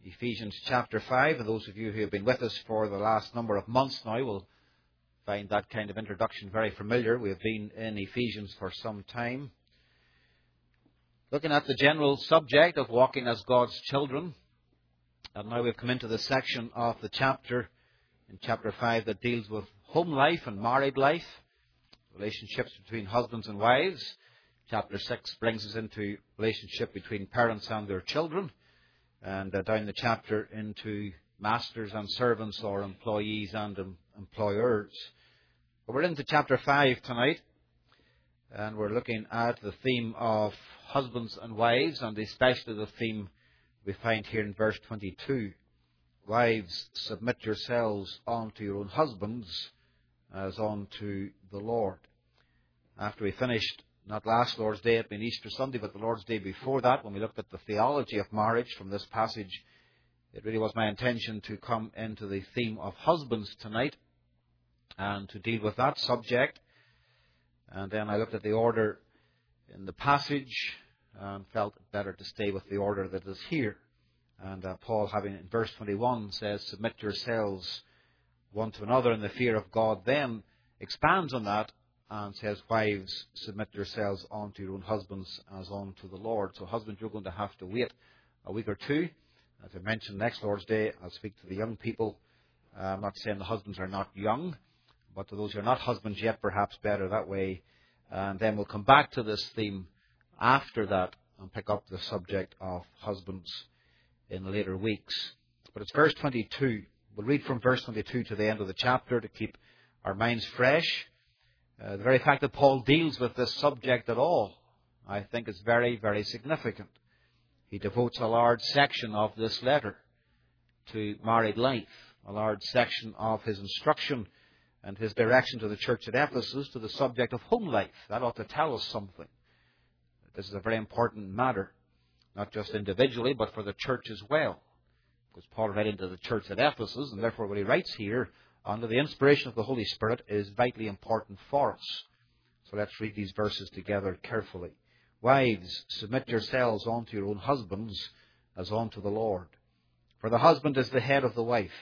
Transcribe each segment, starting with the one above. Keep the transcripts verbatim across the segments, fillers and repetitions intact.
Ephesians chapter five, and those of you who have been with us for the last number of months now will find that kind of introduction very familiar. We have been in Ephesians for some time, looking at the general subject of walking as God's children. And now we've come into the section of the chapter, in chapter five, that deals with home life and married life, relationships between husbands and wives. Chapter six brings us into relationship between parents and their children. And uh, down the chapter into masters and servants, or employees and um, employers. But we're into chapter five tonight, and we're looking at the theme of husbands and wives, and especially the theme we find here in verse twenty-two. Wives, submit yourselves unto your own husbands as unto the Lord. After we finished, not last Lord's Day, it had been Easter Sunday, but the Lord's Day before that, when we looked at the theology of marriage from this passage, it really was my intention to come into the theme of husbands tonight and to deal with that subject. And then I looked at the order in the passage and felt it better to stay with the order that is here. And uh, Paul, having in verse twenty-one, says, submit yourselves one to another in the fear of God, then expands on that and says, wives, submit yourselves unto your own husbands as unto the Lord. So husbands, you're going to have to wait a week or two. As I mentioned, next Lord's Day, I'll speak to the young people. Uh, I'm not saying the husbands are not young, but to those who are not husbands yet, perhaps better that way. And then we'll come back to this theme after that and pick up the subject of husbands in later weeks. But it's verse twenty-two. We'll read from verse twenty-two to the end of the chapter to keep our minds fresh. Uh, the very fact that Paul deals with this subject at all, I think, is very, very significant. He devotes a large section of this letter to married life, a large section of his instruction and his direction to the church at Ephesus to the subject of home life. That ought to tell us something. This is a very important matter, not just individually, but for the church as well. Because Paul read into the church at Ephesus, and therefore what he writes here under the inspiration of the Holy Spirit is vitally important for us. So let's read these verses together carefully. Wives, submit yourselves unto your own husbands as unto the Lord. For the husband is the head of the wife,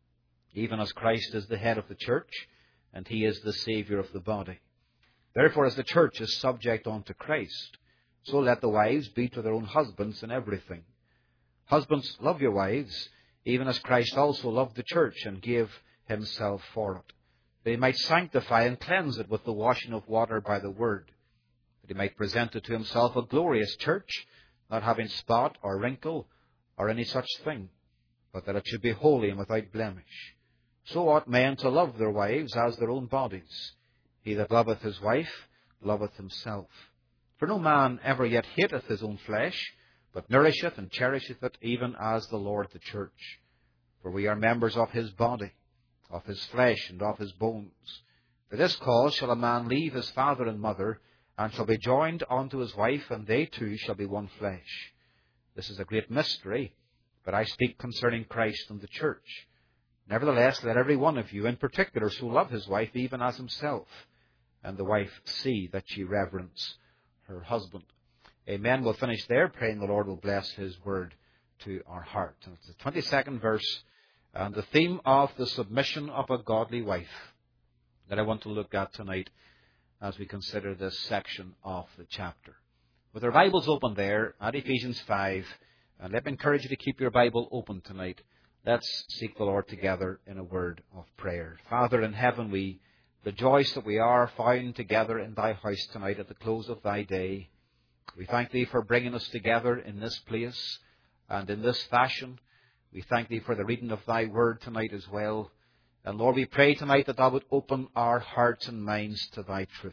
even as Christ is the head of the church, and he is the Saviour of the body. Therefore, as the church is subject unto Christ, so let the wives be to their own husbands in everything. Husbands, love your wives, even as Christ also loved the church and gave himself for it, that he might sanctify and cleanse it with the washing of water by the word, that he might present it to himself a glorious church, not having spot or wrinkle or any such thing, but that it should be holy and without blemish. So ought men to love their wives as their own bodies. He that loveth his wife loveth himself. For no man ever yet hateth his own flesh, but nourisheth and cherisheth it, even as the Lord the church. For we are members of his body, of his flesh and of his bones. For this cause shall a man leave his father and mother, and shall be joined unto his wife, and they two shall be one flesh. This is a great mystery, but I speak concerning Christ and the church. Nevertheless, let every one of you in particular so love his wife even as himself, and the wife see that she reverence her husband. Amen. We'll finish there, praying the Lord will bless his word to our heart. And it's the twenty-second verse, and the theme of the submission of a godly wife that I want to look at tonight as we consider this section of the chapter. With our Bibles open there at Ephesians five, and let me encourage you to keep your Bible open tonight. Let's seek the Lord together in a word of prayer. Father in heaven, we rejoice that we are found together in thy house tonight at the close of thy day. We thank thee for bringing us together in this place and in this fashion. We thank thee for the reading of thy word tonight as well. And Lord, we pray tonight that thou would open our hearts and minds to thy truth.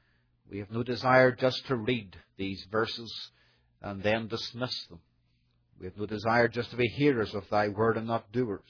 We have no desire just to read these verses and then dismiss them. We have no desire just to be hearers of thy word and not doers.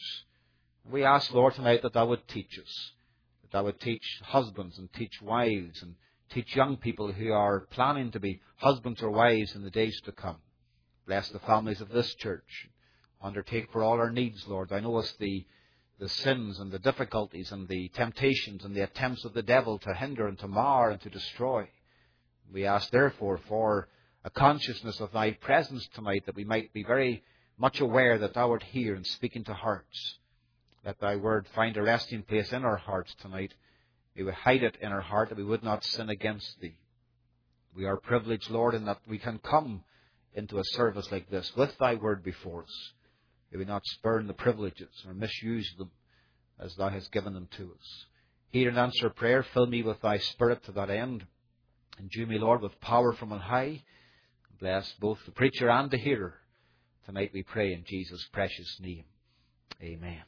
We ask, Lord, tonight that thou would teach us, that thou would teach husbands and teach wives and teach young people who are planning to be husbands or wives in the days to come. Bless the families of this church. Undertake for all our needs, Lord. Thou knowest the, the sins and the difficulties and the temptations and the attempts of the devil to hinder and to mar and to destroy. We ask, therefore, for a consciousness of thy presence tonight, that we might be very much aware that thou art here and speaking to hearts. Let thy word find a resting place in our hearts tonight. We would hide it in our heart that we would not sin against thee. We are privileged, Lord, in that we can come into a service like this with thy word before us. May we not spurn the privileges or misuse them as thou hast given them to us. Hear and answer prayer. Fill me with thy Spirit to that end. Endue me, Lord, with power from on high. Bless both the preacher and the hearer. Tonight we pray in Jesus' precious name. Amen.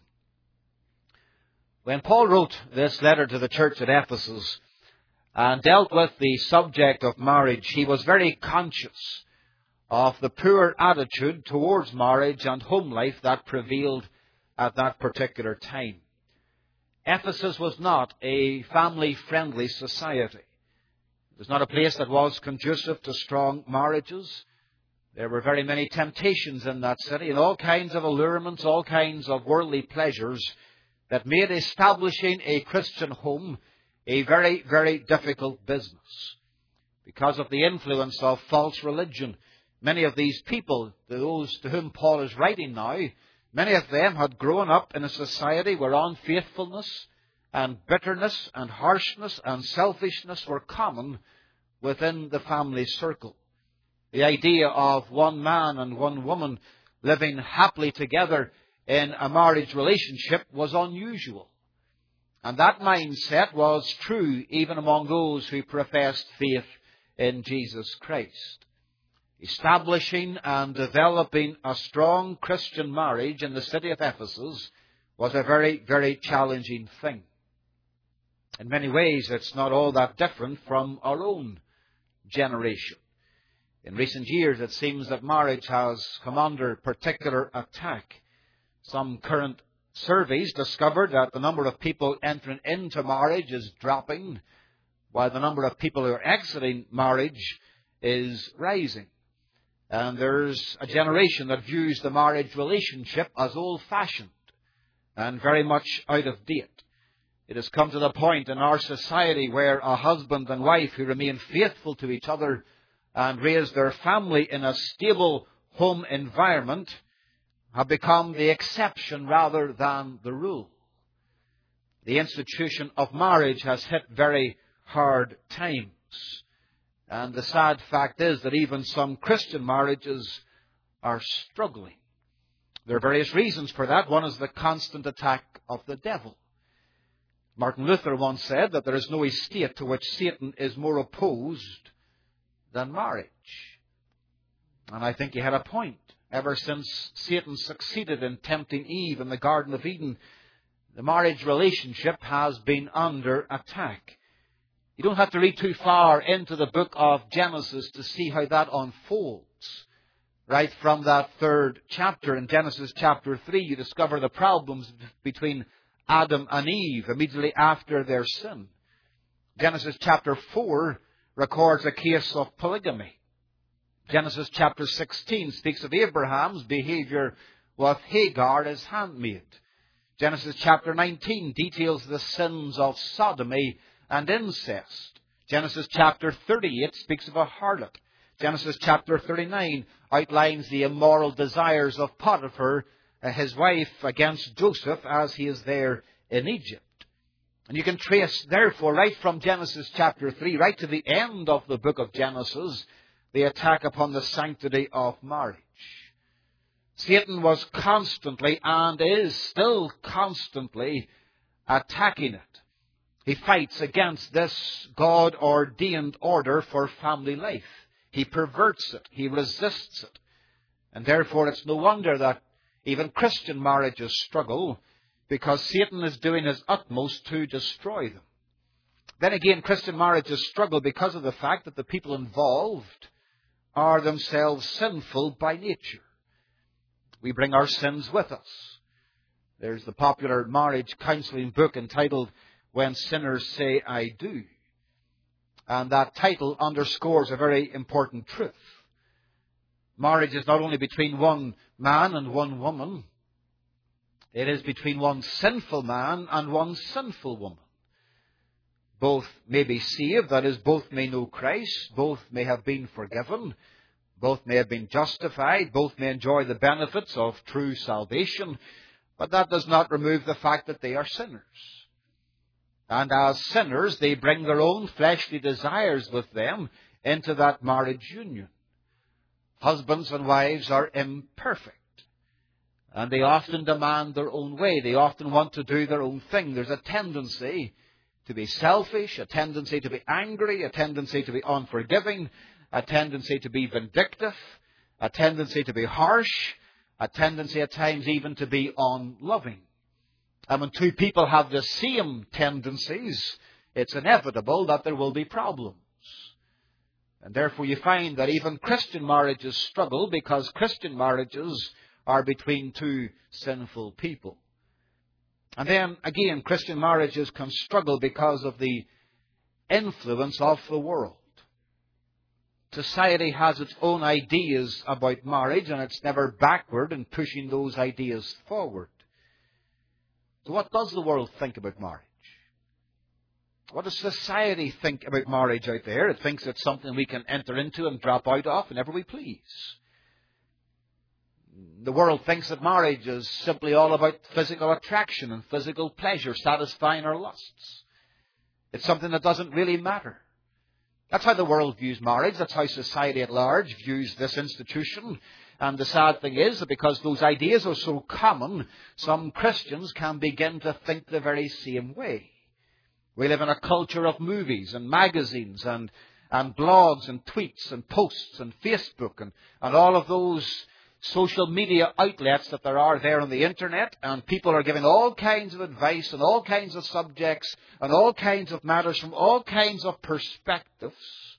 When Paul wrote this letter to the church at Ephesus and dealt with the subject of marriage, he was very conscious of the poor attitude towards marriage and home life that prevailed at that particular time. Ephesus was not a family-friendly society. It was not a place that was conducive to strong marriages. There were very many temptations in that city and all kinds of allurements, all kinds of worldly pleasures that made establishing a Christian home a very, very difficult business. Because of the influence of false religion, many of these people, those to whom Paul is writing now, many of them had grown up in a society where unfaithfulness and bitterness and harshness and selfishness were common within the family circle. The idea of one man and one woman living happily together in a marriage relationship was unusual. And that mindset was true even among those who professed faith in Jesus Christ. Establishing and developing a strong Christian marriage in the city of Ephesus was a very, very challenging thing. In many ways, it's not all that different from our own generation. In recent years, it seems that marriage has come under particular attack. Some current surveys discovered that the number of people entering into marriage is dropping, while the number of people who are exiting marriage is rising. And there's a generation that views the marriage relationship as old-fashioned and very much out of date. It has come to the point in our society where a husband and wife who remain faithful to each other and raise their family in a stable home environment have become the exception rather than the rule. The institution of marriage has hit very hard times. And the sad fact is that even some Christian marriages are struggling. There are various reasons for that. One is the constant attack of the devil. Martin Luther once said that there is no estate to which Satan is more opposed than marriage. And I think he had a point. Ever since Satan succeeded in tempting Eve in the Garden of Eden, the marriage relationship has been under attack. You don't have to read too far into the book of Genesis to see how that unfolds. Right from that third chapter in Genesis chapter three, you discover the problems between Adam and Eve immediately after their sin. Genesis chapter four records a case of polygamy. Genesis chapter sixteen speaks of Abraham's behavior with Hagar as handmaid. Genesis chapter nineteen details the sins of sodomy and incest. Genesis chapter thirty-eight speaks of a harlot. Genesis chapter thirty-nine outlines the immoral desires of Potiphar, his wife, against Joseph as he is there in Egypt. And you can trace, therefore, right from Genesis chapter three, right to the end of the book of Genesis, the attack upon the sanctity of marriage. Satan was constantly and is still constantly attacking it. He fights against this God-ordained order for family life. He perverts it. He resists it. And therefore it's no wonder that even Christian marriages struggle, because Satan is doing his utmost to destroy them. Then again, Christian marriages struggle because of the fact that the people involved are themselves sinful by nature. We bring our sins with us. There's the popular marriage counseling book entitled When Sinners Say I Do. And that title underscores a very important truth. Marriage is not only between one man and one woman. It is between one sinful man and one sinful woman. Both may be saved, that is, both may know Christ, both may have been forgiven, Both may have been justified. Both may enjoy the benefits of true salvation. But that does not remove the fact that they are sinners. And as sinners, they bring their own fleshly desires with them into that marriage union. Husbands and wives are imperfect. And they often demand their own way. They often want to do their own thing. There's a tendency to be selfish, a tendency to be angry, a tendency to be unforgiving, a tendency to be vindictive, a tendency to be harsh, a tendency at times even to be unloving. And when two people have the same tendencies, it's inevitable that there will be problems. And therefore you find that even Christian marriages struggle because Christian marriages are between two sinful people. And then again, Christian marriages can struggle because of the influence of the world. Society has its own ideas about marriage, and it's never backward in pushing those ideas forward. So what does the world think about marriage? What does society think about marriage out there? It thinks it's something we can enter into and drop out of whenever we please. The world thinks that marriage is simply all about physical attraction and physical pleasure, satisfying our lusts. It's something that doesn't really matter. That's how the world views marriage. That's how society at large views this institution. And the sad thing is that because those ideas are so common, some Christians can begin to think the very same way. We live in a culture of movies and magazines and, and blogs and tweets and posts and Facebook and, and all of those social media outlets that there are there on the internet, and people are giving all kinds of advice on all kinds of subjects and all kinds of matters from all kinds of perspectives.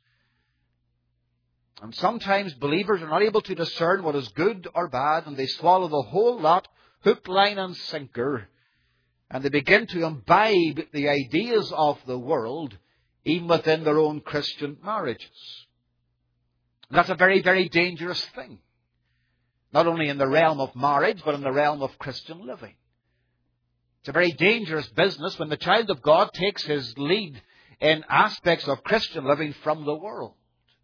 And sometimes believers are not able to discern what is good or bad, and they swallow the whole lot, hook, line and sinker, and they begin to imbibe the ideas of the world even within their own Christian marriages. And that's a very, very dangerous thing. Not only in the realm of marriage, but in the realm of Christian living. It's a very dangerous business when the child of God takes his lead in aspects of Christian living from the world.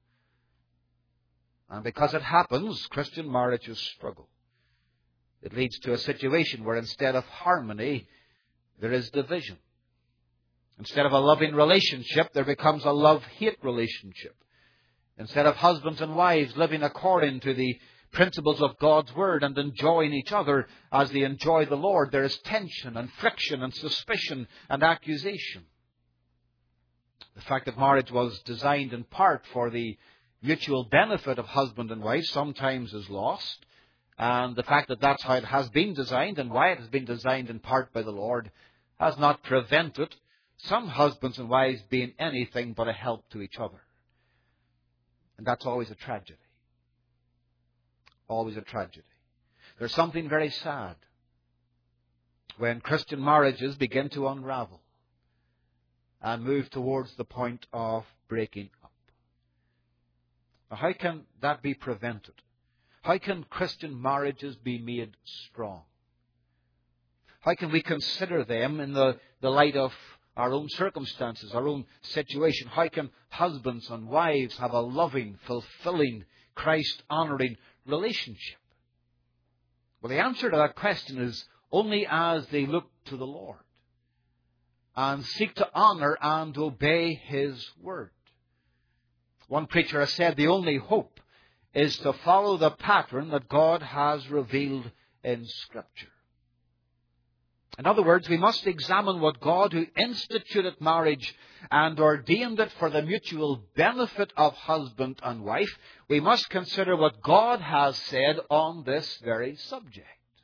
And because it happens, Christian marriages struggle. It leads to a situation where instead of harmony, there is division. Instead of a loving relationship, there becomes a love-hate relationship. Instead of husbands and wives living according to the principles of God's Word and enjoying each other as they enjoy the Lord, there is tension and friction and suspicion and accusation. The fact that marriage was designed in part for the mutual benefit of husband and wife sometimes is lost. And the fact that that's how it has been designed and why it has been designed in part by the Lord has not prevented some husbands and wives being anything but a help to each other. And that's always a tragedy. Always a tragedy. There's something very sad when Christian marriages begin to unravel and move towards the point of breaking up. Now, how can that be prevented? How can Christian marriages be made strong? How can we consider them in the, the light of our own circumstances, our own situation? How can husbands and wives have a loving, fulfilling, Christ-honouring relationship? Well, the answer to that question is only as they look to the Lord and seek to honour and obey His Word. One preacher has said the only hope is to follow the pattern that God has revealed in Scripture. In other words, we must examine what God, who instituted marriage and ordained it for the mutual benefit of husband and wife, we must consider what God has said on this very subject.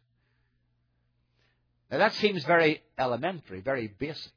Now that seems very elementary, very basic.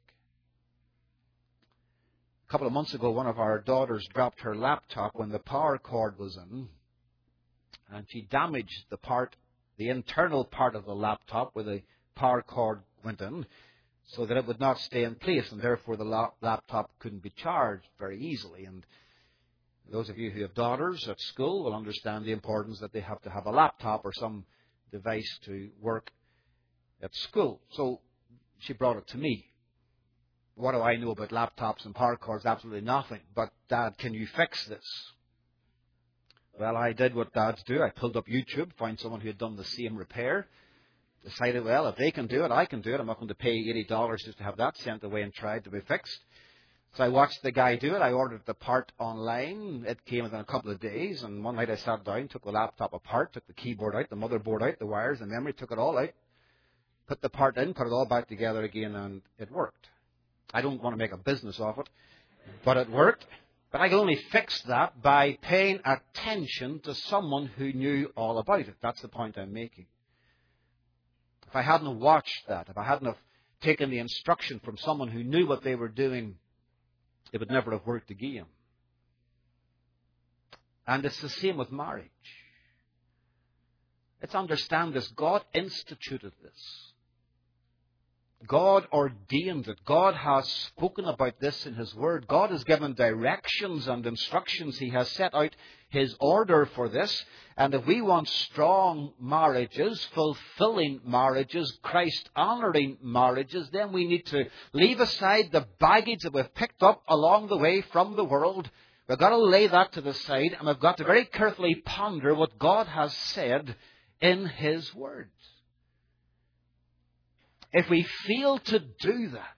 A couple of months ago, one of our daughters dropped her laptop when the power cord was in, and she damaged the part, the internal part of the laptop where the power cord went in, so that it would not stay in place, and therefore the la- laptop couldn't be charged very easily. And those of you who have daughters at school will understand the importance that they have to have a laptop or some device to work at school. So she brought it to me. What do I know about laptops and power cords? Absolutely nothing. But, Dad, can you fix this? Well, I did what dads do. I pulled up YouTube, found someone who had done the same repair. Decided, well, if they can do it, I can do it. I'm not going to pay eighty dollars just to have that sent away and tried to be fixed. So I watched the guy do it. I ordered the part online. It came within a couple of days. And one night I sat down, took the laptop apart, took the keyboard out, the motherboard out, the wires, the memory, took it all out, put the part in, put it all back together again, and it worked. I don't want to make a business of it, but it worked. But I could only fix that by paying attention to someone who knew all about it. That's the point I'm making. If I hadn't watched that, if I hadn't have taken the instruction from someone who knew what they were doing, it would never have worked again. And it's the same with marriage. Let's understand this. God instituted this. God ordained it. God has spoken about this in His Word. God has given directions and instructions. He has set out His order for this. And if we want strong marriages, fulfilling marriages, Christ-honoring marriages, then we need to leave aside the baggage that we've picked up along the way from the world. We've got to lay that to the side, and we've got to very carefully ponder what God has said in His Word. If we fail to do that,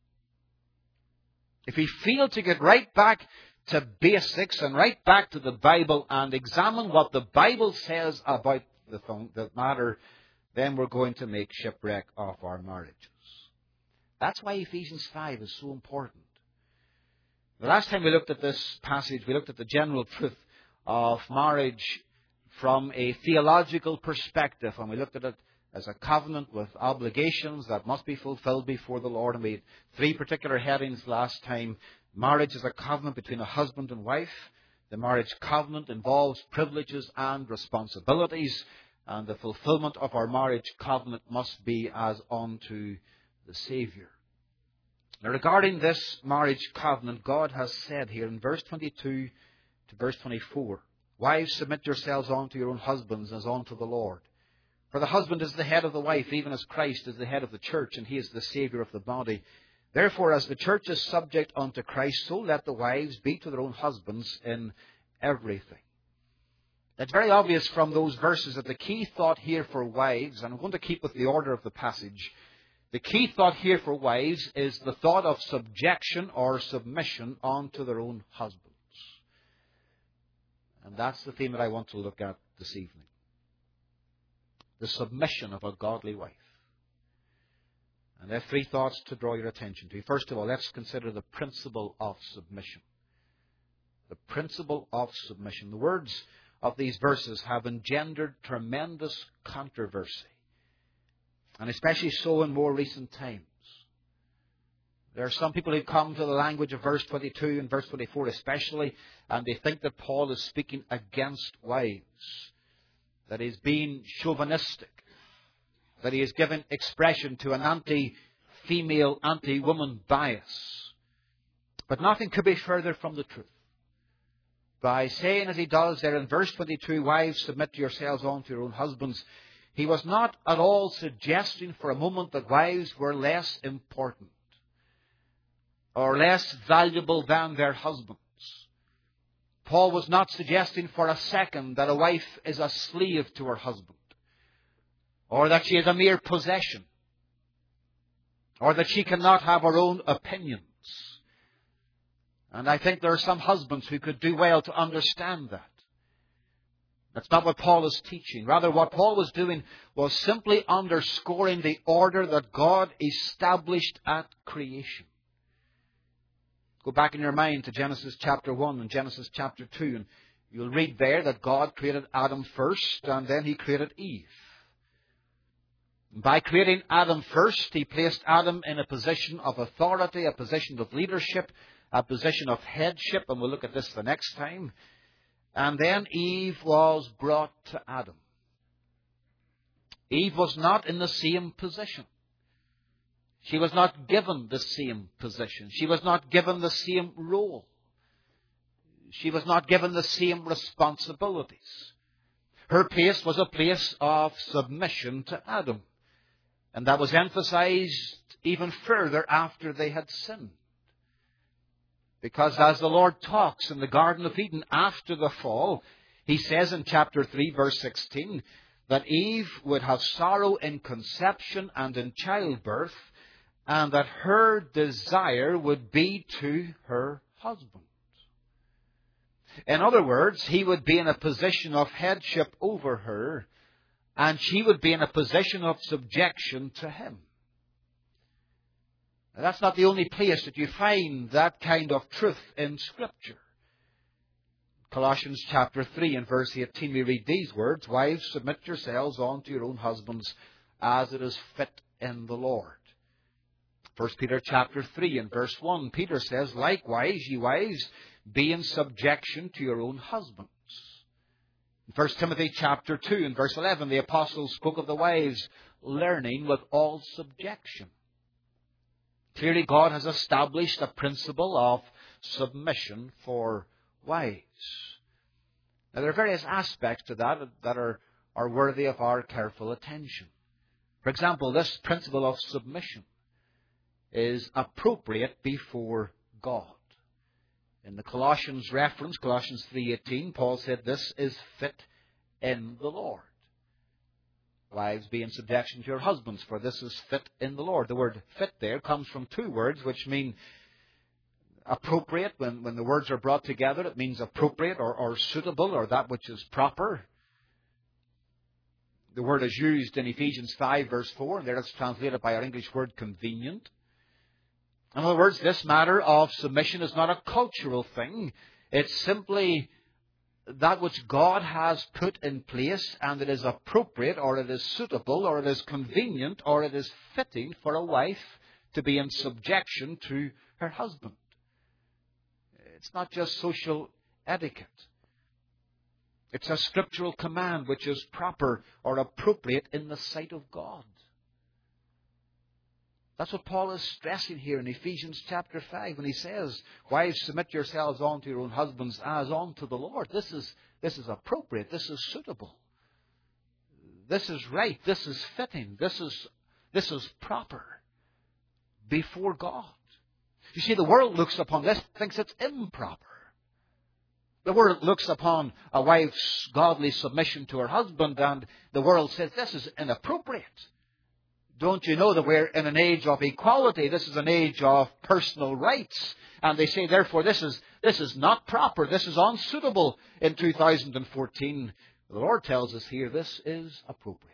if we fail to get right back to basics and right back to the Bible and examine what the Bible says about the, the matter, then we're going to make shipwreck of our marriages. That's why Ephesians five is so important. The last time we looked at this passage, we looked at the general truth of marriage from a theological perspective, and we looked at it as a covenant with obligations that must be fulfilled before the Lord. And we had three particular headings last time. Marriage is a covenant between a husband and wife. The marriage covenant involves privileges and responsibilities. And the fulfillment of our marriage covenant must be as unto the Saviour. Now, regarding this marriage covenant, God has said here in verse twenty-two to verse twenty-four, "Wives, submit yourselves unto your own husbands as unto the Lord. For the husband is the head of the wife, even as Christ is the head of the church, and He is the Saviour of the body. Therefore, as the church is subject unto Christ, so let the wives be to their own husbands in everything." It's very obvious from those verses that the key thought here for wives, and I'm going to keep with the order of the passage, the key thought here for wives is the thought of subjection or submission unto their own husbands. And that's the theme that I want to look at this evening. The submission of a godly wife. And there are three thoughts to draw your attention to. First of all, let's consider the principle of submission. The principle of submission. The words of these verses have engendered tremendous controversy. And especially so in more recent times. There are some people who come to the language of verse twenty-two and verse twenty-four especially, and they think that Paul is speaking against wives. That he's being chauvinistic, that he has given expression to an anti-female, anti-woman bias. But nothing could be further from the truth. By saying as he does there in verse twenty-two, "Wives, submit yourselves unto your own husbands," he was not at all suggesting for a moment that wives were less important or less valuable than their husbands. Paul was not suggesting for a second that a wife is a slave to her husband, or that she is a mere possession, or that she cannot have her own opinions. And I think there are some husbands who could do well to understand that. That's not what Paul is teaching. Rather, what Paul was doing was simply underscoring the order that God established at creation. Go back in your mind to Genesis chapter one and Genesis chapter two, and you'll read there that God created Adam first, and then He created Eve. By creating Adam first, He placed Adam in a position of authority, a position of leadership, a position of headship, and we'll look at this the next time. And then Eve was brought to Adam. Eve was not in the same position. She was not given the same position. She was not given the same role. She was not given the same responsibilities. Her place was a place of submission to Adam. And that was emphasized even further after they had sinned. Because as the Lord talks in the Garden of Eden after the fall, He says in chapter three, verse sixteen, that Eve would have sorrow in conception and in childbirth, and that her desire would be to her husband. In other words, he would be in a position of headship over her, and she would be in a position of subjection to him. Now, that's not the only place that you find that kind of truth in Scripture. Colossians chapter three and verse eighteen, we read these words, "Wives, submit yourselves unto your own husbands, as it is fit in the Lord." First Peter chapter three and verse one, Peter says, "Likewise, ye wives, be in subjection to your own husbands." In First Timothy chapter two and verse eleven, the apostle spoke of the wives learning with all subjection. Clearly, God has established a principle of submission for wives. Now, there are various aspects to that that are, are worthy of our careful attention. For example, this principle of submission is appropriate before God. In the Colossians reference, Colossians three eighteen, Paul said, "This is fit in the Lord." Wives, be in subjection to your husbands, for this is fit in the Lord. The word fit there comes from two words which mean appropriate. When, when the words are brought together, it means appropriate or, or suitable or that which is proper. The word is used in Ephesians five verse four, and there it's translated by our English word convenient. In other words, this matter of submission is not a cultural thing. It's simply that which God has put in place, and it is appropriate, or it is suitable, or it is convenient, or it is fitting for a wife to be in subjection to her husband. It's not just social etiquette. It's a scriptural command which is proper or appropriate in the sight of God. That's what Paul is stressing here in Ephesians chapter five when he says, "Wives, submit yourselves unto your own husbands as unto the Lord." This is, this is appropriate. This is suitable. This is right. This is fitting. This is, this is proper before God. You see, the world looks upon this, thinks it's improper. The world looks upon a wife's godly submission to her husband, and the world says this is inappropriate. Don't you know that we're in an age of equality? This is an age of personal rights. And they say, therefore, this is, this is not proper. This is unsuitable in two thousand fourteen. The Lord tells us here, this is appropriate.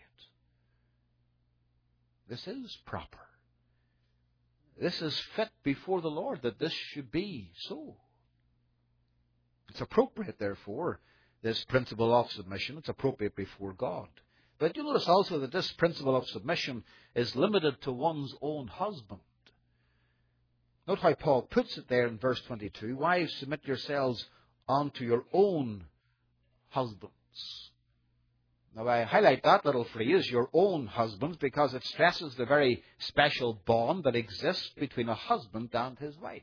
This is proper. This is fit before the Lord that this should be so. It's appropriate, therefore, this principle of submission. It's appropriate before God. But you notice also that this principle of submission is limited to one's own husband. Note how Paul puts it there in verse twenty-two. "Wives, submit yourselves unto your own husbands." Now, I highlight that little phrase, "your own husbands," because it stresses the very special bond that exists between a husband and his wife.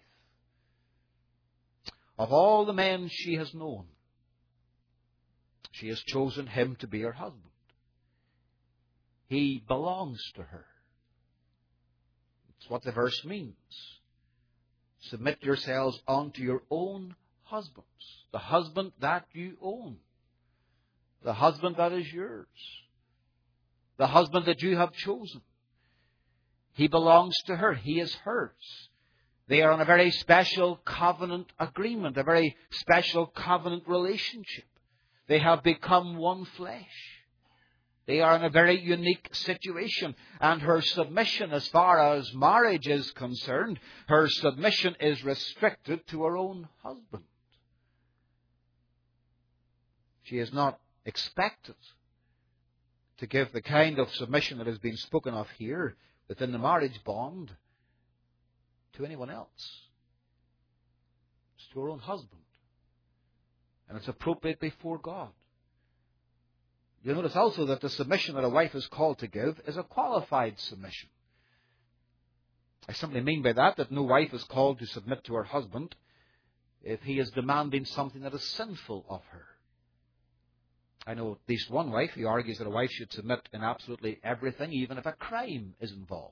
Of all the men she has known, she has chosen him to be her husband. He belongs to her. That's what the verse means. Submit yourselves unto your own husbands. The husband that you own. The husband that is yours. The husband that you have chosen. He belongs to her. He is hers. They are on a very special covenant agreement, a very special covenant relationship. They have become one flesh. They are in a very unique situation, and her submission as far as marriage is concerned, her submission is restricted to her own husband. She is not expected to give the kind of submission that has been spoken of here within the marriage bond to anyone else. It's to her own husband. And it's appropriate before God. You'll notice also that the submission that a wife is called to give is a qualified submission. I simply mean by that that no wife is called to submit to her husband if he is demanding something that is sinful of her. I know at least one wife who argues that a wife should submit in absolutely everything, even if a crime is involved.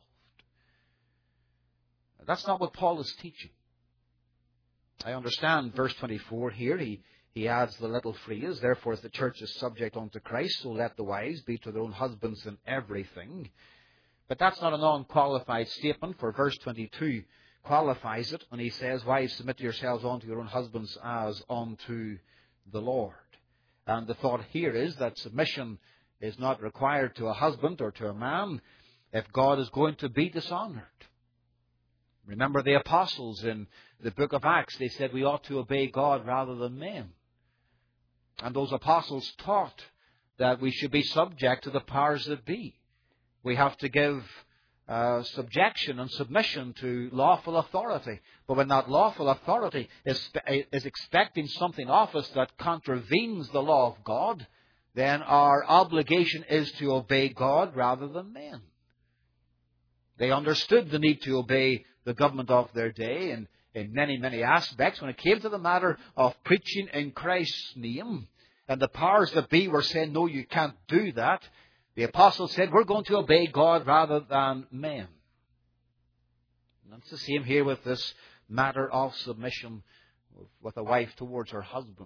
That's not what Paul is teaching. I understand verse twenty-four here. He, he adds the little phrase, therefore as the church is subject unto Christ, so let the wives be to their own husbands in everything. But that's not an unqualified statement, for verse twenty-two qualifies it, and he says, wives, submit yourselves unto your own husbands as unto the Lord. And the thought here is that submission is not required to a husband or to a man if God is going to be dishonoured. Remember the apostles in the book of Acts, they said we ought to obey God rather than men. And those apostles taught that we should be subject to the powers that be. We have to give uh, subjection and submission to lawful authority. But when that lawful authority is, is expecting something of us that contravenes the law of God, then our obligation is to obey God rather than men. They understood the need to obey the government of their day in, in many, many aspects. When it came to the matter of preaching in Christ's name, and the powers that be were saying, no, you can't do that, the apostles said, we're going to obey God rather than men. And it's the same here with this matter of submission with a wife towards her husband.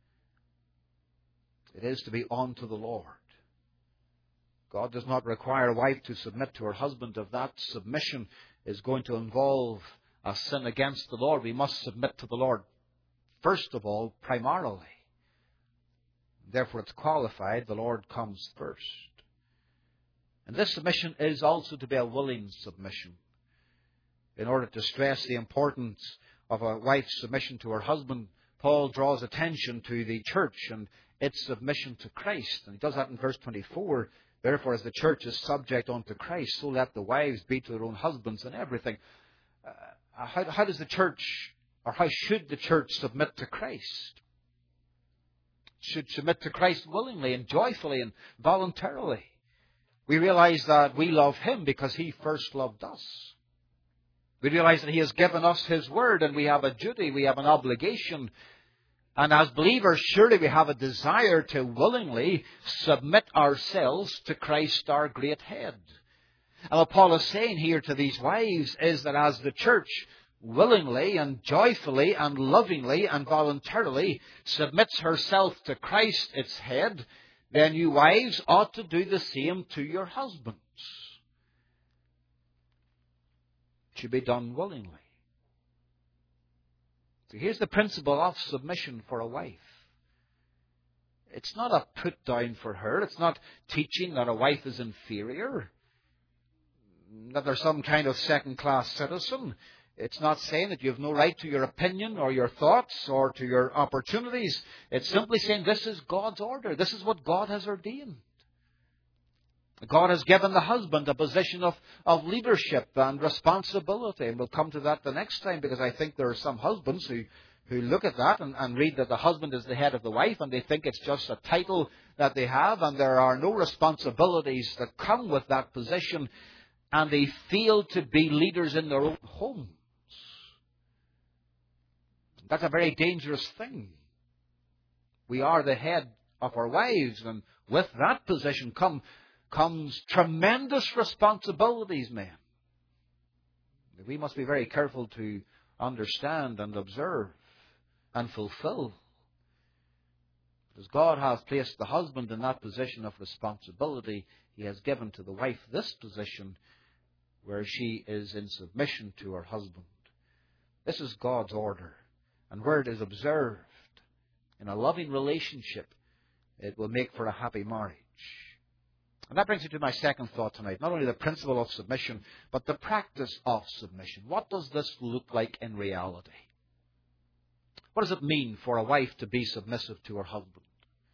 It is to be unto the Lord. God does not require a wife to submit to her husband. If that submission is going to involve a sin against the Lord, we must submit to the Lord, first of all, primarily. Therefore, it's qualified. The Lord comes first. And this submission is also to be a willing submission. In order to stress the importance of a wife's submission to her husband, Paul draws attention to the church and its submission to Christ. And he does that in verse twenty-four. Therefore, as the church is subject unto Christ, so let the wives be to their own husbands in everything. Uh, how, how does the church, or how should the church submit to Christ? It should submit to Christ willingly and joyfully and voluntarily. We realize that we love Him because He first loved us. We realize that He has given us His word, and we have a duty, we have an obligation. And as believers, surely we have a desire to willingly submit ourselves to Christ, our great head. And what Paul is saying here to these wives is that as the church willingly and joyfully and lovingly and voluntarily submits herself to Christ, its head, then you wives ought to do the same to your husbands. It should be done willingly. So here's the principle of submission for a wife. It's not a put down for her. It's not teaching that a wife is inferior, that there's some kind of second-class citizen. It's not saying that you have no right to your opinion or your thoughts or to your opportunities. It's simply saying this is God's order. This is what God has ordained. God has given the husband a position of, of leadership and responsibility. And we'll come to that the next time, because I think there are some husbands who, who look at that and, and read that the husband is the head of the wife, and they think it's just a title that they have, and there are no responsibilities that come with that position, and they fail to be leaders in their own homes. That's a very dangerous thing. We are the head of our wives, and with that position come comes tremendous responsibilities, men. We must be very careful to understand and observe and fulfill. As God has placed the husband in that position of responsibility, He has given to the wife this position where she is in submission to her husband. This is God's order. And where it is observed in a loving relationship, it will make for a happy marriage. And that brings me to my second thought tonight. Not only the principle of submission, but the practice of submission. What does this look like in reality? What does it mean for a wife to be submissive to her husband?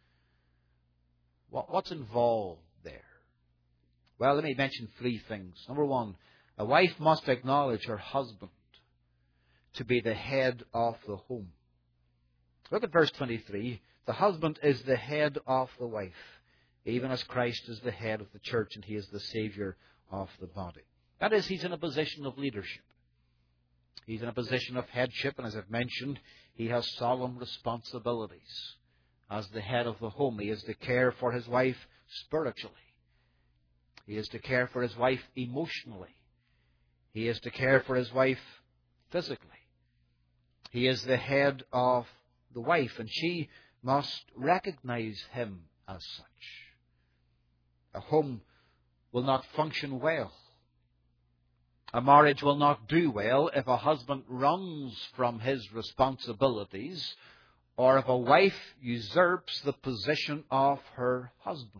What's involved there? Well, let me mention three things. Number one, a wife must acknowledge her husband to be the head of the home. Look at verse twenty-three. The husband is the head of the wife, even as Christ is the head of the church and He is the Savior of the body. That is, He's in a position of leadership. He's in a position of headship, and as I've mentioned, He has solemn responsibilities. As the head of the home, He is to care for His wife spiritually. He is to care for His wife emotionally. He is to care for His wife physically. He is the head of the wife, and she must recognize him as such. A home will not function well. A marriage will not do well if a husband runs from his responsibilities, or if a wife usurps the position of her husband.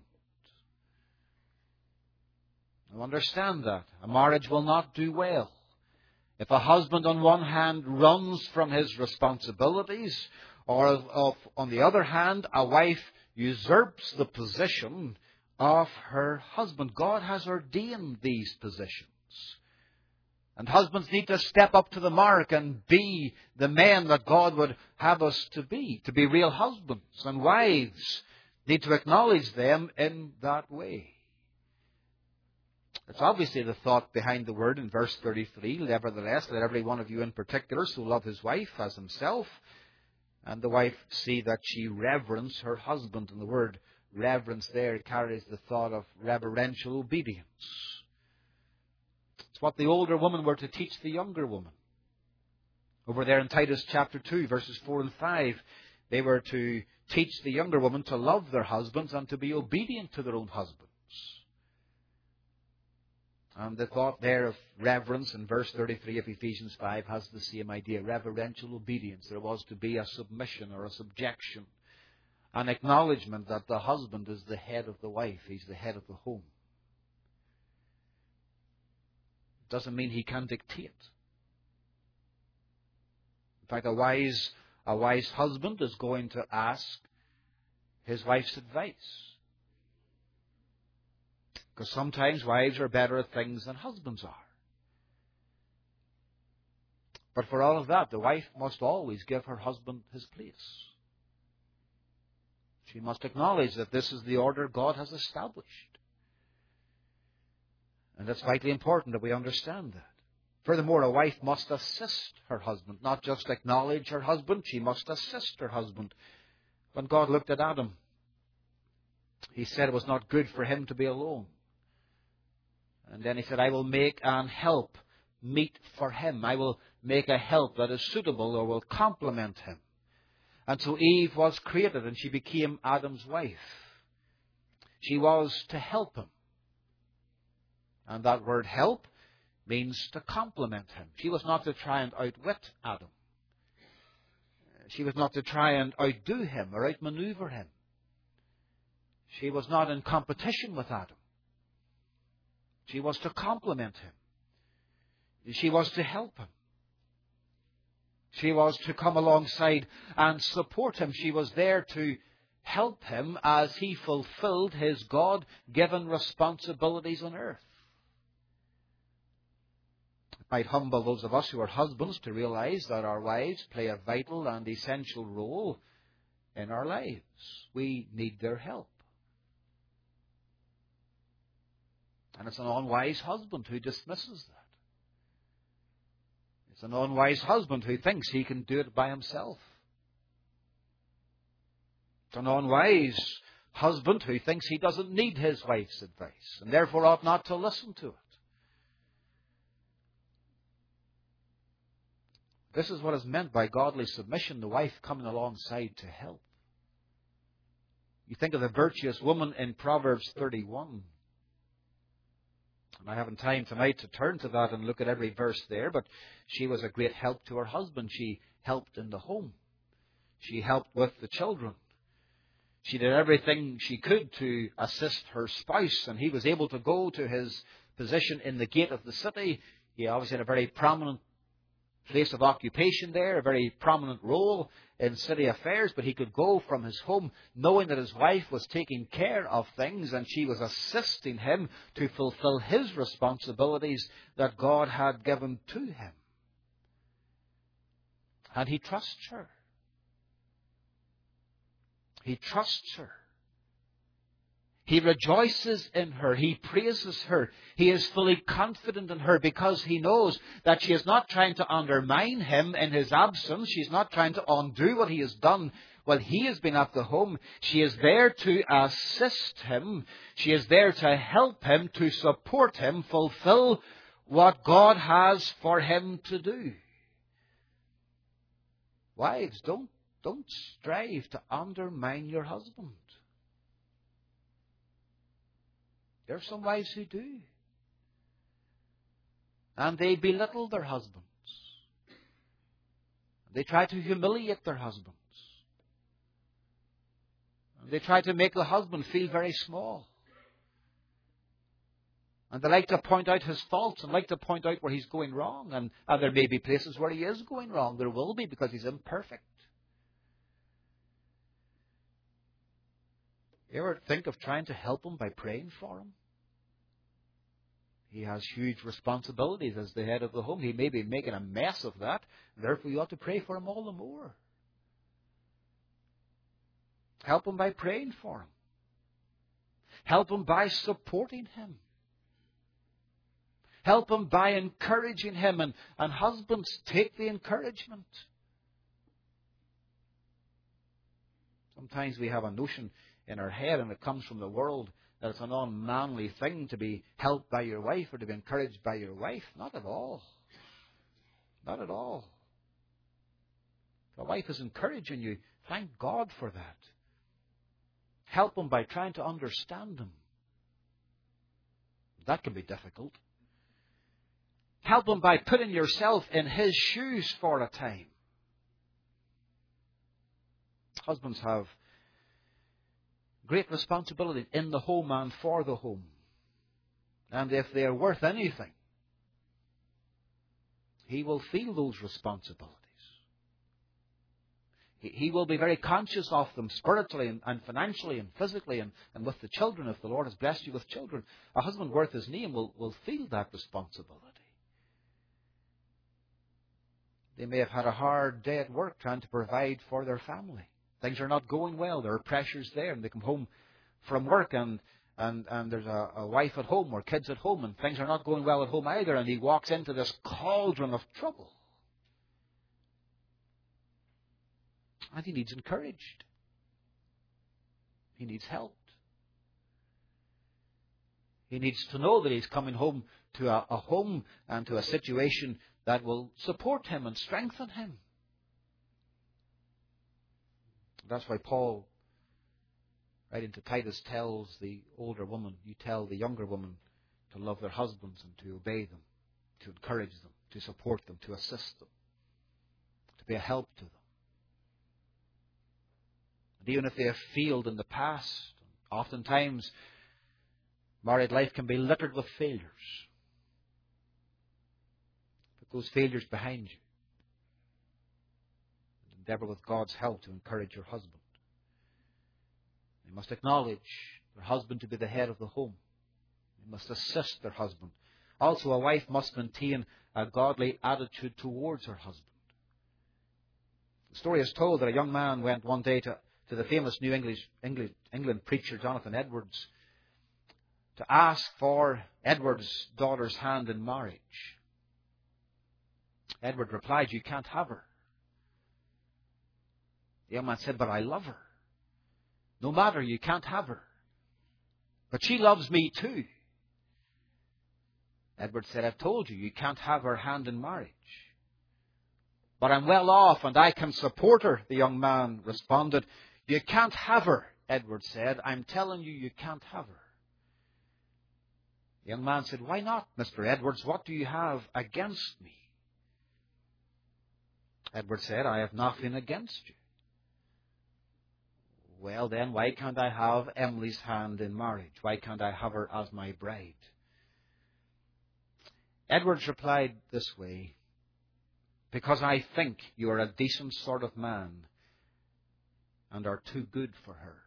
Now understand that. A marriage will not do well if a husband on one hand runs from his responsibilities, or if, if, on the other hand, a wife usurps the position of her husband. God has ordained these positions. And husbands need to step up to the mark and be the men that God would have us to be, to be real husbands. And wives need to acknowledge them in that way. It's obviously the thought behind the word in verse thirty-three. Nevertheless, let every one of you in particular so love his wife as himself, and the wife see that she reverence her husband. And the word reverence there carries the thought of reverential obedience. It's what the older woman were to teach the younger woman. Over there in Titus chapter two, verses four and five, they were to teach the younger woman to love their husbands and to be obedient to their own husbands. And the thought there of reverence in verse thirty-three of Ephesians five has the same idea. Reverential obedience. There was to be a submission or a subjection. An acknowledgement that the husband is the head of the wife. He's the head of the home. Doesn't mean he can dictate. In fact, a wise, a wise husband is going to ask his wife's advice. Because sometimes wives are better at things than husbands are. But for all of that, the wife must always give her husband his place. She must acknowledge that this is the order God has established. And it's vitally important that we understand that. Furthermore, a wife must assist her husband, not just acknowledge her husband, she must assist her husband. When God looked at Adam, He said it was not good for him to be alone. And then He said, I will make an help meet for him. I will make a help that is suitable or will complement him. And so Eve was created and she became Adam's wife. She was to help him. And that word help means to complement him. She was not to try and outwit Adam. She was not to try and outdo him or outmaneuver him. She was not in competition with Adam. She was to complement him. She was to help him. She was to come alongside and support him. She was there to help him as he fulfilled his God-given responsibilities on earth. It might humble those of us who are husbands to realize that our wives play a vital and essential role in our lives. We need their help. And it's an unwise husband who dismisses that. It's an unwise husband who thinks he can do it by himself. It's an unwise husband who thinks he doesn't need his wife's advice and therefore ought not to listen to it. This is what is meant by godly submission, the wife coming alongside to help. You think of the virtuous woman in Proverbs thirty-one. And I haven't time tonight to turn to that and look at every verse there, but she was a great help to her husband. She helped in the home. She helped with the children. She did everything she could to assist her spouse, and he was able to go to his position in the gate of the city. He obviously had a very prominent place of occupation there, a very prominent role in city affairs, but he could go from his home knowing that his wife was taking care of things and she was assisting him to fulfill his responsibilities that God had given to him. And he trusts her. He trusts her. He rejoices in her. He praises her. He is fully confident in her because he knows that she is not trying to undermine him in his absence. She's not trying to undo what he has done while he has been at the home. She is there to assist him. She is there to help him, to support him, fulfill what God has for him to do. Wives, don't Don't strive to undermine your husband. There are some wives who do. And they belittle their husbands. They try to humiliate their husbands. They try to make the husband feel very small. And they like to point out his faults and like to point out where he's going wrong. And, and there may be places where he is going wrong. There will be, because he's imperfect. You ever think of trying to help him by praying for him? He has huge responsibilities as the head of the home. He may be making a mess of that. Therefore, you ought to pray for him all the more. Help him by praying for him. Help him by supporting him. Help him by encouraging him. And, and husbands, take the encouragement. Sometimes we have a notion in our head, and it comes from the world, that it's an unmanly thing to be helped by your wife or to be encouraged by your wife. Not at all. Not at all. If a wife is encouraging you, thank God for that. Help him by trying to understand him. That can be difficult. Help him by putting yourself in his shoes for a time. Husbands have great responsibility in the home and for the home. And if they are worth anything, he will feel those responsibilities. He, he will be very conscious of them spiritually and, and financially and physically and, and with the children. If the Lord has blessed you with children, a husband worth his name will, will feel that responsibility. They may have had a hard day at work trying to provide for their family. Things are not going well. There are pressures there. And they come home from work and, and, and there's a, a wife at home or kids at home and things are not going well at home either. And he walks into this cauldron of trouble. And he needs encouraged. He needs helped. He needs to know that he's coming home to a, a home and to a situation that will support him and strengthen him. That's why Paul, writing to Titus, tells the older woman, you tell the younger woman to love their husbands and to obey them, to encourage them, to support them, to assist them, to be a help to them. And even if they have failed in the past, oftentimes married life can be littered with failures. Put those failures behind you. Endeavour with God's help to encourage your husband. They must acknowledge their husband to be the head of the home. They must assist their husband. Also, a wife must maintain a godly attitude towards her husband. The story is told that a young man went one day to, to the famous New English, England, England preacher Jonathan Edwards to ask for Edwards' daughter's hand in marriage. Edward replied, "You can't have her." The young man said, "But I love her." "No matter, you can't have her." "But she loves me too." Edward said, "I've told you, you can't have her hand in marriage." "But I'm well off and I can support her," the young man responded. "You can't have her," Edward said. "I'm telling you, you can't have her." The young man said, "Why not, Mister Edwards? What do you have against me?" Edward said, "I have nothing against you." "Well then, why can't I have Emily's hand in marriage? Why can't I have her as my bride?" Edwards replied this way, "Because I think you are a decent sort of man and are too good for her."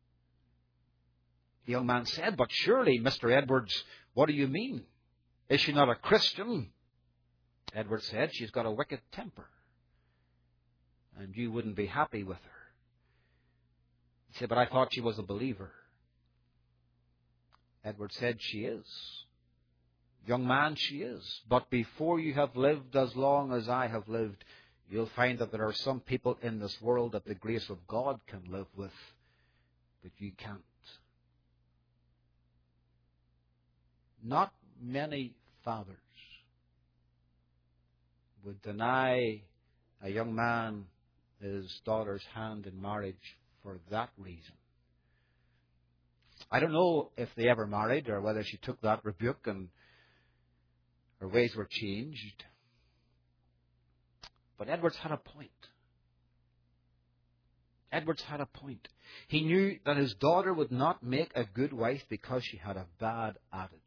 The young man said, "But surely, Mister Edwards, what do you mean? Is she not a Christian?" Edwards said, "She's got a wicked temper, and you wouldn't be happy with her." He said, "But I thought she was a believer." Edward said, "She is. Young man, she is. But before you have lived as long as I have lived, you'll find that there are some people in this world that the grace of God can live with, but you can't." Not many fathers would deny a young man his daughter's hand in marriage for that reason. I don't know if they ever married or whether she took that rebuke and her ways were changed. But Edwards had a point. Edwards had a point. He knew that his daughter would not make a good wife because she had a bad attitude,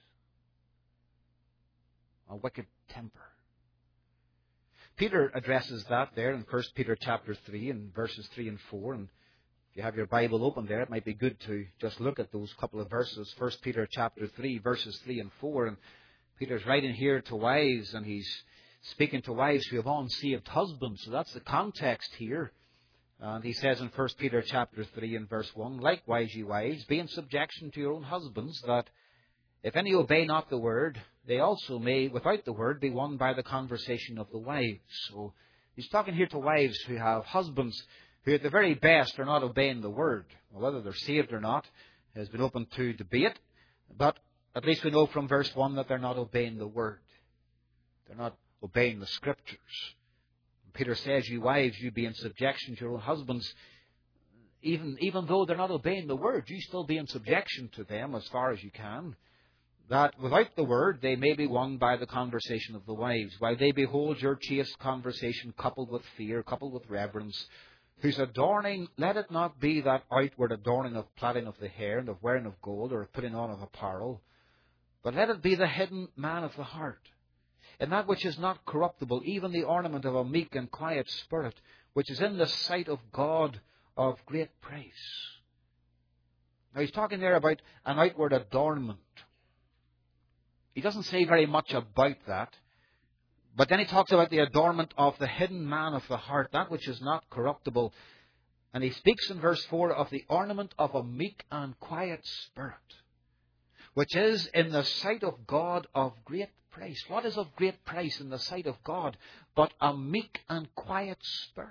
a wicked temper. Peter addresses that there in First Peter chapter three and verses three and four. And if you have your Bible open there, it might be good to just look at those couple of verses. First Peter chapter three, verses three and four. And Peter's writing here to wives, and he's speaking to wives who have unsaved husbands. So that's the context here. And he says in First Peter chapter three and verse one, "Likewise, ye wives, be in subjection to your own husbands, that if any obey not the word, they also may, without the word, be won by the conversation of the wives." So he's talking here to wives who have husbands who at the very best are not obeying the word. Well, whether they're saved or not has been open to debate, but at least we know from verse one that they're not obeying the word. They're not obeying the Scriptures. Peter says, "You wives, you be in subjection to your own husbands." Even, even though they're not obeying the word, you still be in subjection to them as far as you can. That without the word, they may be won by the conversation of the wives, while they behold your chaste conversation coupled with fear, coupled with reverence, whose adorning, let it not be that outward adorning of plaiting of the hair and of wearing of gold or of putting on of apparel, but let it be the hidden man of the heart, in that which is not corruptible, even the ornament of a meek and quiet spirit, which is in the sight of God of great praise. Now he's talking there about an outward adornment. He doesn't say very much about that. But then he talks about the adornment of the hidden man of the heart, that which is not corruptible. And he speaks in verse four of the ornament of a meek and quiet spirit, which is in the sight of God of great price. What is of great price in the sight of God but a meek and quiet spirit?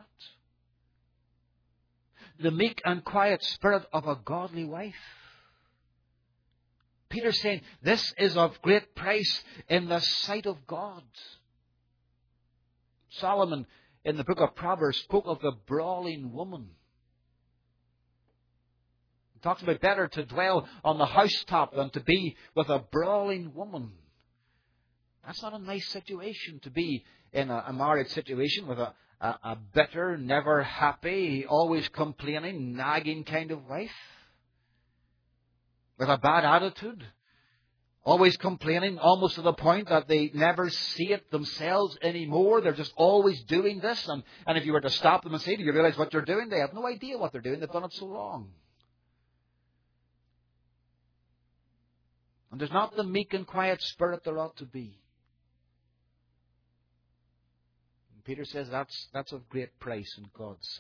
The meek and quiet spirit of a godly wife. Peter's saying this is of great price in the sight of God. Solomon in the book of Proverbs spoke of the brawling woman. He talks about better to dwell on the housetop than to be with a brawling woman. That's not a nice situation to be in a, a married situation with a, a, a bitter, never happy, always complaining, nagging kind of wife. With a bad attitude. Always complaining, almost to the point that they never see it themselves anymore. They're just always doing this. And, and if you were to stop them and say, "Do you realize what you're doing?" They have no idea what they're doing. They've done it so long. And there's not the meek and quiet spirit there ought to be. And Peter says that's, that's of great price in God's sight.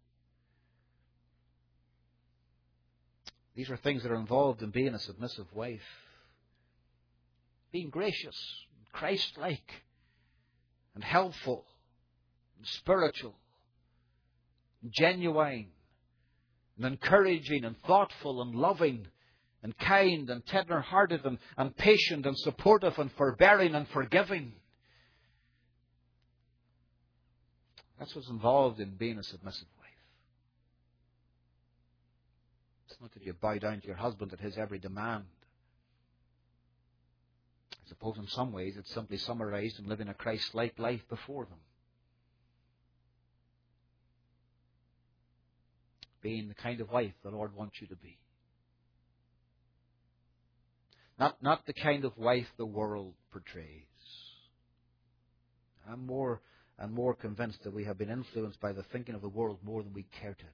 These are things that are involved in being a submissive wife. Being gracious, Christ-like, and helpful, and spiritual, and genuine, and encouraging, and thoughtful, and loving, and kind, and tender-hearted, and, and patient, and supportive, and forbearing, and forgiving. That's what's involved in being a submissive wife. It's not that you bow down to your husband at his every demand. I suppose in some ways it's simply summarized in living a Christ-like life before them. Being the kind of wife the Lord wants you to be. Not, not the kind of wife the world portrays. I'm more and more convinced that we have been influenced by the thinking of the world more than we care to admit.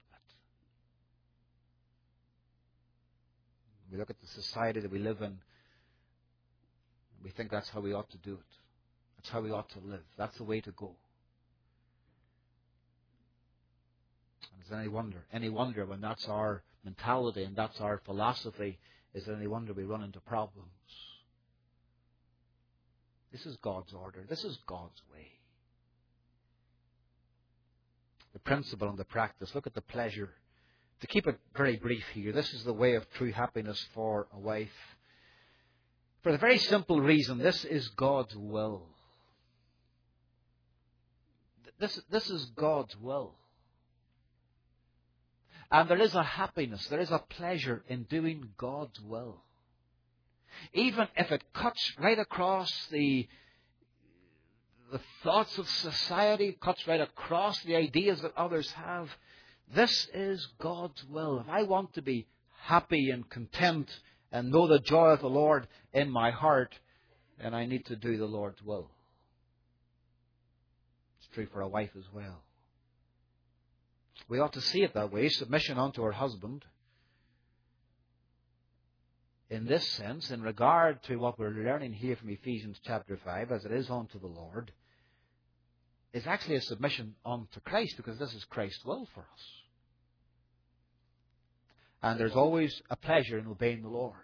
We look at the society that we live in, we think that's how we ought to do it. That's how we ought to live. That's the way to go. And is it any wonder? Any wonder when that's our mentality and that's our philosophy, is it any wonder we run into problems? This is God's order. This is God's way. The principle and the practice. Look at the pleasure. To keep it very brief here, this is the way of true happiness for a wife. For the very simple reason, this is God's will. This, this is God's will. And there is a happiness, there is a pleasure in doing God's will. Even if it cuts right across the, the thoughts of society, cuts right across the ideas that others have. This is God's will. If I want to be happy and content and know the joy of the Lord in my heart, then I need to do the Lord's will. It's true for a wife as well. We ought to see it that way, submission unto her husband. In this sense, in regard to what we're learning here from Ephesians chapter five, as it is unto the Lord, is actually a submission unto Christ, because this is Christ's will for us. And there's always a pleasure in obeying the Lord,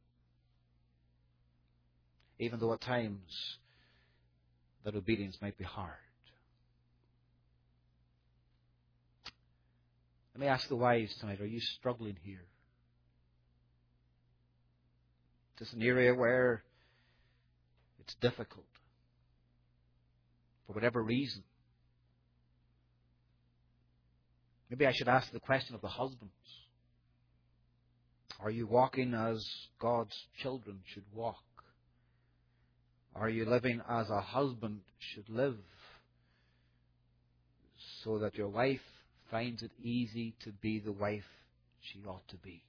even though at times that obedience might be hard. Let me ask the wives tonight, are you struggling here? Is this an area where it's difficult for whatever reason? Maybe I should ask the question of the husbands. Are you walking as God's children should walk? Are you living as a husband should live, so that your wife finds it easy to be the wife she ought to be?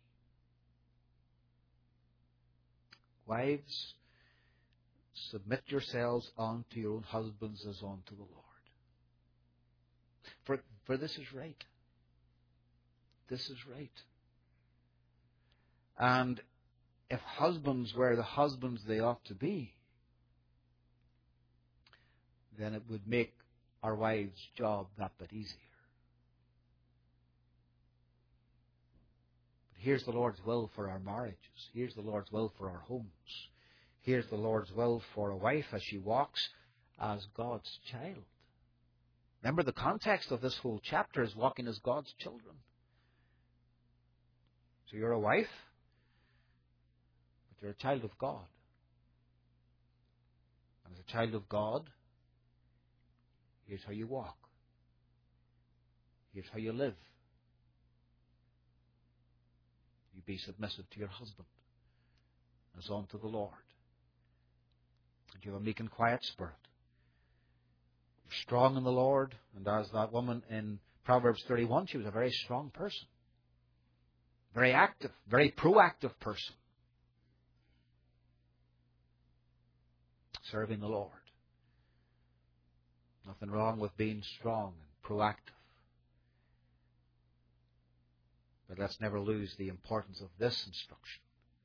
Wives, submit yourselves unto your own husbands as unto the Lord. For, for this is right. This is right. And if husbands were the husbands they ought to be, then it would make our wives' job that bit easier. But here's the Lord's will for our marriages. Here's the Lord's will for our homes. Here's the Lord's will for a wife as she walks as God's child. Remember, the context of this whole chapter is walking as God's children. So you're a wife, but you're a child of God. And as a child of God, here's how you walk. Here's how you live. You be submissive to your husband as unto the Lord. And you have a meek and quiet spirit. You're strong in the Lord. And as that woman in Proverbs thirty-one, she was a very strong person. Very active, very proactive person. Serving the Lord. Nothing wrong with being strong and proactive. But let's never lose the importance of this instruction.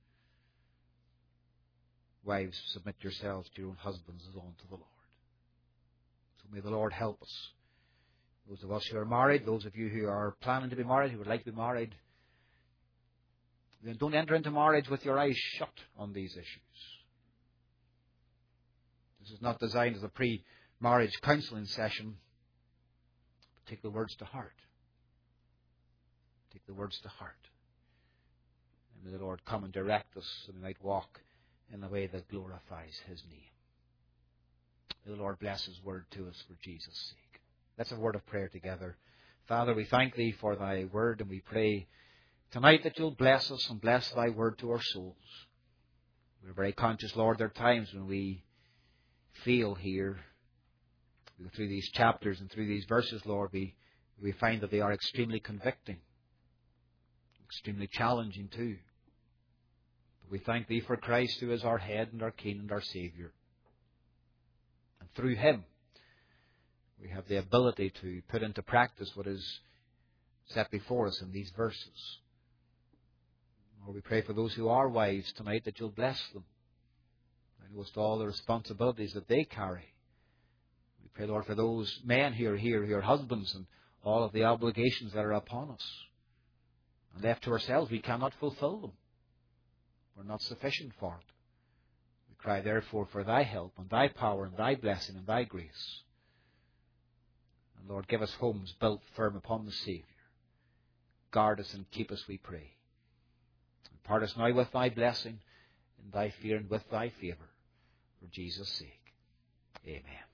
Wives, submit yourselves to your own husbands as unto the Lord. So may the Lord help us. Those of us who are married, those of you who are planning to be married, who would like to be married, then don't enter into marriage with your eyes shut on these issues. This is not designed as a pre-marriage counselling session. But take the words to heart. Take the words to heart. And may the Lord come and direct us so we might walk in a way that glorifies His name. May the Lord bless His word to us for Jesus' sake. Let's have a word of prayer together. Father, we thank Thee for Thy word, and we pray tonight that You'll bless us and bless Thy word to our souls. We're very conscious, Lord, there are times when we feel here, we go through these chapters and through these verses, Lord, we, we find that they are extremely convicting, extremely challenging too. But we thank Thee for Christ, who is our head and our King and our Saviour. And through Him, we have the ability to put into practice what is set before us in these verses. Lord, we pray for those who are wives tonight that You'll bless them. I know it's all the responsibilities that they carry. We pray, Lord, for those men who are here, who are husbands, and all of the obligations that are upon us. And left to ourselves, we cannot fulfill them. We're not sufficient for it. We cry, therefore, for Thy help and Thy power and Thy blessing and Thy grace. And Lord, give us homes built firm upon the Saviour. Guard us and keep us, we pray. And part us now with Thy blessing, in Thy fear and with Thy favour. For Jesus' sake. Amen.